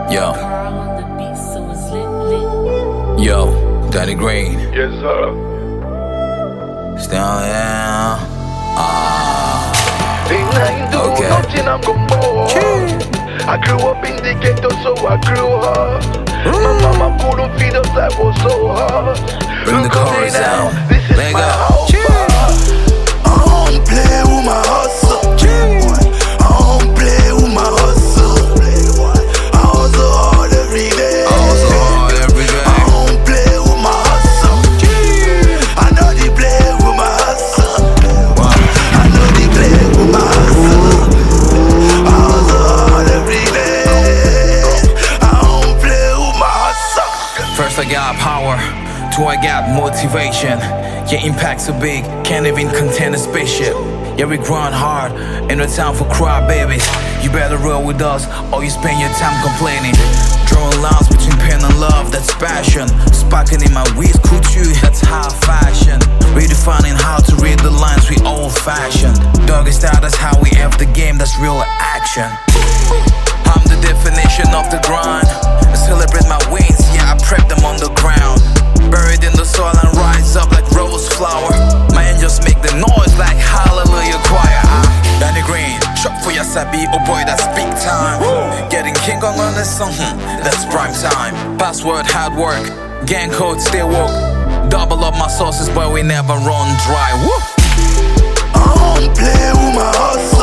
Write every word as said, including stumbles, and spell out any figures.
Yo. Yo, Danny Green. Yes, sir. Stay on, yeah. Ah. Okay. I grew up in the ghetto, so I grew up. My mama couldn't feed us, life was so hard. Bring the chorus out. This is Let my go. house. I don't play with my hustle. I don't play with my hustle. I hustle hard every day. I hustle hard every day. I don't play with my hustle. I know they play with my hustle. I know they play with my hustle. I hustle hard every day. I don't play with my hustle. First I got power, two I got motivation. Yeah, impact's so big, can't even contain a spaceship. Yeah, we grind hard, ain't no time for crybabies. You better roll with us, or you spend your time complaining. Drawing lines between pain and love, that's passion. Sparking in my wrist, couture, that's high fashion. Redefining how to read the lines, we old fashioned. Doggy style, that's how we F the game, that's real action. I'm the definition of the grind. I celebrate my wins, yeah, I prep them on the ground. Buried in the soil and rise up like rose flower. My angels make the noise like hallelujah choir. ah. Danny Green, shot for your sabi, oh boy, that's big time. Getting king on on this song, hmm, that's prime time. Password, hard work, gang code, stay woke. Double up my sources, but we never run dry. Woo! I don't play with my hustle.